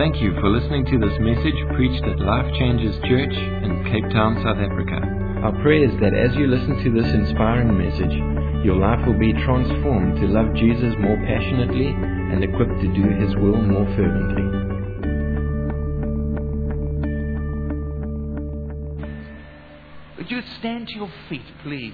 Thank you for listening to this message preached at Life Changes Church in Cape Town, South Africa. Our prayer is that as you listen to this inspiring message, your life will be transformed to love Jesus more passionately and equipped to do His will more fervently. Would you stand to your feet, please?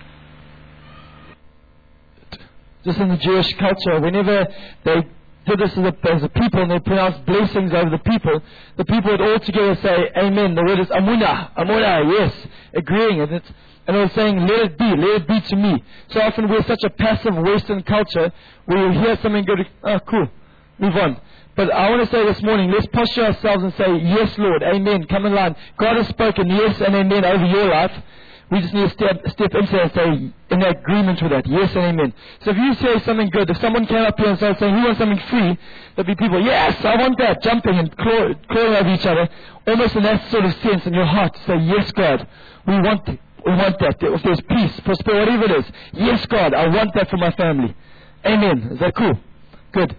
Just in the Jewish culture, whenever they did this as a people and they pronounced blessings over the people would all together say, Amen. The word is Amunah, yes, agreeing. And they were saying, let it be to me. So often we're such a passive Western culture where you hear something good, oh, cool, move on. But I want to say this morning, let's posture ourselves and say, yes, Lord, amen, come in line. God has spoken yes and amen over your life. We just need to step into that and say, in agreement with that, yes and amen. So if you say something good, if someone came up here and started saying, who wants something free, there'll be people, yes, I want that, jumping and clawing over each other, almost in that sort of sense in your heart, say, yes, God, we want that. If there's peace, prosperity, whatever it is, yes, God, I want that for my family. Amen. Is that cool? Good.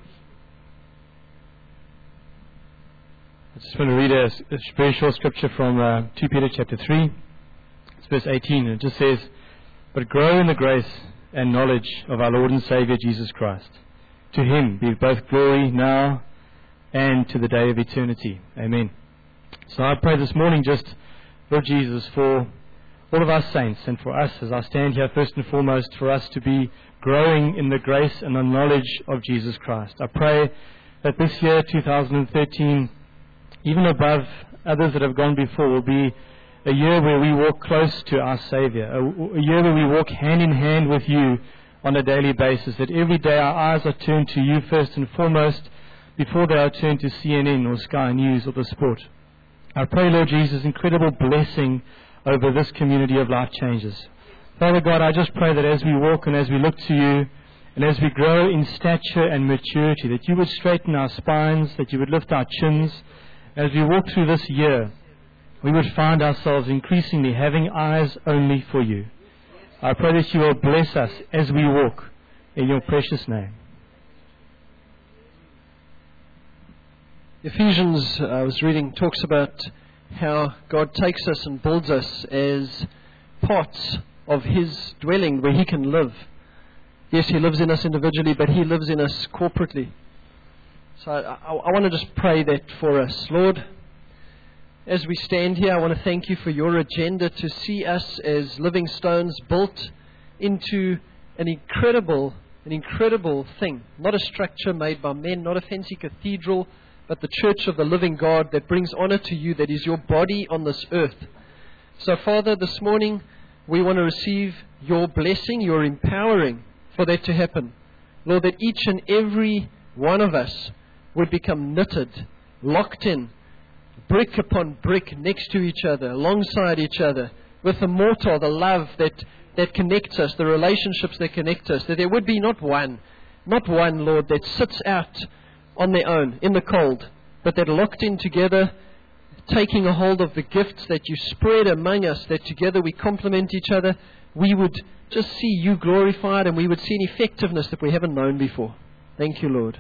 I just want to read a very short scripture from 2 Peter chapter 3. It's verse 18. It just says, but grow in the grace and knowledge of our Lord and Savior Jesus Christ. To Him be both glory now and to the day of eternity. Amen. So I pray this morning just, Lord Jesus, for all of our saints and for us as I stand here first and foremost, for us to be growing in the grace and the knowledge of Jesus Christ. I pray that this year, 2013, even above others that have gone before, will be a year where we walk close to our Savior, a year where we walk hand in hand with You on a daily basis, that every day our eyes are turned to You first and foremost before they are turned to CNN or Sky News or the sport. I pray, Lord Jesus, incredible blessing over this community of Life Changes. Father God, I just pray that as we walk and as we look to You and as we grow in stature and maturity, that You would straighten our spines, that You would lift our chins. As we walk through this year, we would find ourselves increasingly having eyes only for You. I pray that You will bless us as we walk in Your precious name. Ephesians, I was reading, talks about how God takes us and builds us as parts of His dwelling where He can live. Yes, He lives in us individually, but He lives in us corporately. So I want to just pray that for us. Lord, as we stand here, I want to thank You for Your agenda to see us as living stones built into an incredible thing. Not a structure made by men, not a fancy cathedral, but the church of the living God that brings honor to You, that is Your body on this earth. So Father, this morning we want to receive Your blessing, Your empowering for that to happen. Lord, that each and every one of us would become knitted, locked in, brick upon brick next to each other, alongside each other, with the mortar, the love that connects us, the relationships that connect us, that there would be not one, Lord, that sits out on their own, in the cold, but that locked in together, taking a hold of the gifts that You spread among us, that together we complement each other, we would just see You glorified and we would see an effectiveness that we haven't known before. Thank You, Lord.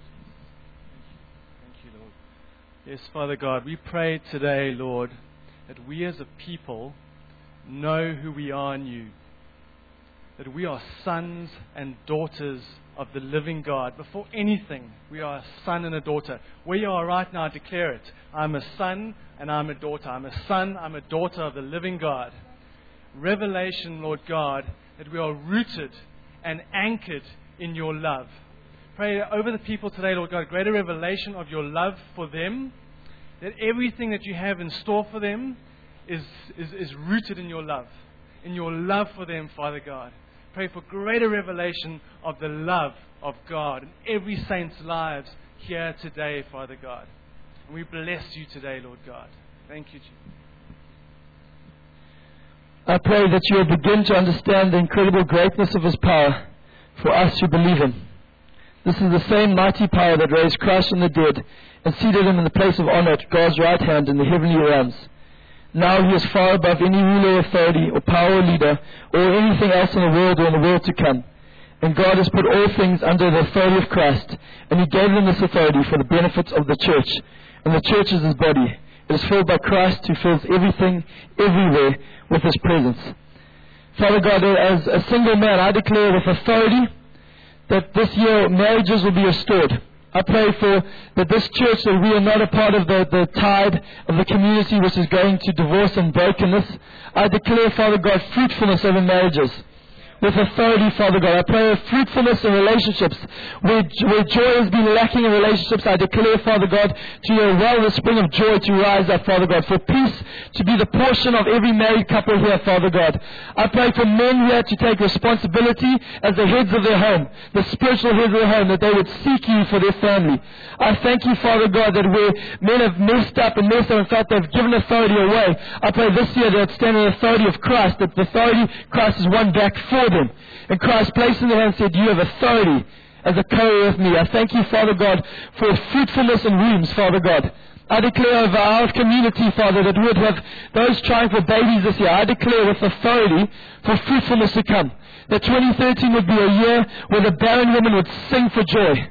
Yes, Father God, we pray today, Lord, that we as a people know who we are in You. That we are sons and daughters of the living God. Before anything, we are a son and a daughter. Where you are right now, declare it. I'm a son and I'm a daughter. I'm a son, I'm a daughter of the living God. Revelation, Lord God, that we are rooted and anchored in Your love. Pray over the people today, Lord God, greater revelation of Your love for them, that everything that You have in store for them is rooted in Your love for them, Father God. Pray for greater revelation of the love of God in every saint's lives here today, Father God. And we bless You today, Lord God. Thank You, Jesus. I pray that You will begin to understand the incredible greatness of His power for us who believe Him. This is the same mighty power that raised Christ from the dead and seated Him in the place of honor at God's right hand in the heavenly realms. Now He is far above any ruler or authority or power or leader or anything else in the world or in the world to come. And God has put all things under the authority of Christ, and He gave them this authority for the benefit of the church. And the church is His body. It is filled by Christ, who fills everything, everywhere, with His presence. Father God, as a single man, I declare with authority that this year marriages will be restored. I pray that this church, that we are not a part of the tide of the community which is going to divorce and brokenness. I declare, Father God, fruitfulness over marriages. With authority, Father God, I pray of fruitfulness in relationships. Where joy has been lacking in relationships, I declare, Father God, to your well the spring of joy to rise up, Father God. For peace to be the portion of every married couple here, Father God. I pray for men here to take responsibility as the heads of their home, the spiritual heads of their home, that they would seek you for their family. I thank you, Father God, that where men have messed up and felt they've given authority away, I pray this year they'll stand in the authority of Christ, that the authority Christ has won back for them. And Christ placed in their hand and said, you have authority as a co-heir with me. I thank you, Father God, for fruitfulness in wombs, Father God. I declare over our community, Father, that we would have those trying for babies this year. I declare with authority for fruitfulness to come. That 2013 would be a year where the barren woman would sing for joy.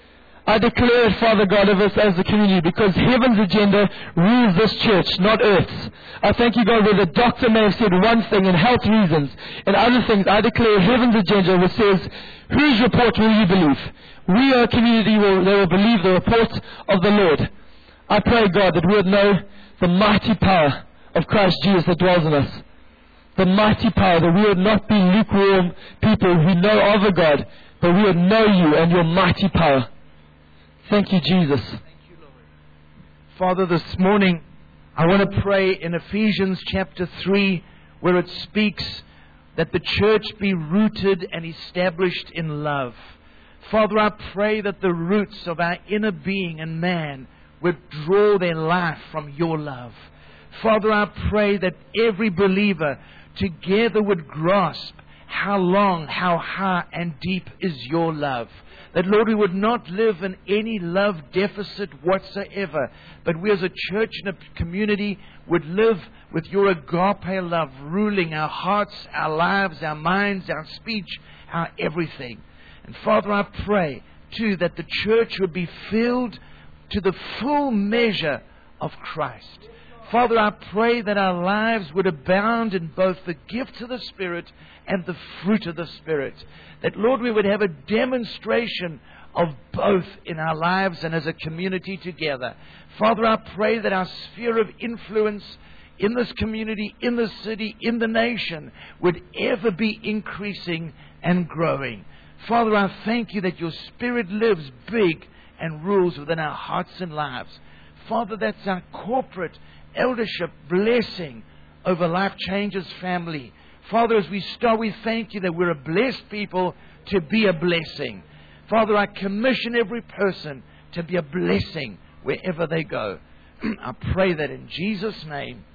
I declare it, Father God, of us as a community, because heaven's agenda rules this church, not earth's. I thank you, God, where the doctor may have said one thing in health reasons and other things. I declare heaven's agenda which says, whose report will you believe? We are a community that will believe the report of the Lord. I pray, God, that we would know the mighty power of Christ Jesus that dwells in us. The mighty power, that we would not be lukewarm people who know of a God, but we would know you and your mighty power. Thank you, Jesus. Thank you, Lord. Father, this morning I want to pray in Ephesians chapter 3, where it speaks that the church be rooted and established in love. Father, I pray that the roots of our inner being and man would draw their life from your love. Father, I pray that every believer together would grasp how long, how high and deep is your love. That, Lord, we would not live in any love deficit whatsoever, but we as a church and a community would live with your agape love ruling our hearts, our lives, our minds, our speech, our everything. And Father, I pray too that the church would be filled to the full measure of Christ. Father, I pray that our lives would abound in both the gifts of the Spirit and the fruit of the Spirit. That, Lord, we would have a demonstration of both in our lives and as a community together. Father, I pray that our sphere of influence in this community, in the city, in the nation, would ever be increasing and growing. Father, I thank you that your Spirit lives big and rules within our hearts and lives. Father, that's our corporate eldership blessing over Life Changes family. Father, as we start, we thank you that we're a blessed people to be a blessing. Father, I commission every person to be a blessing wherever they go. I pray that in Jesus' name,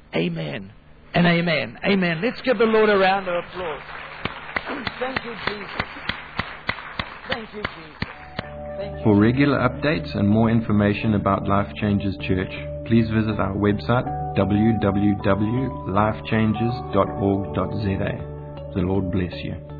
amen and amen. Amen. Let's give the Lord a round of applause. Thank you, Jesus. Thank you, Jesus. Thank you. For regular updates and more information about Life Changes Church, please visit our website www.lifechanges.org.za. The Lord bless you.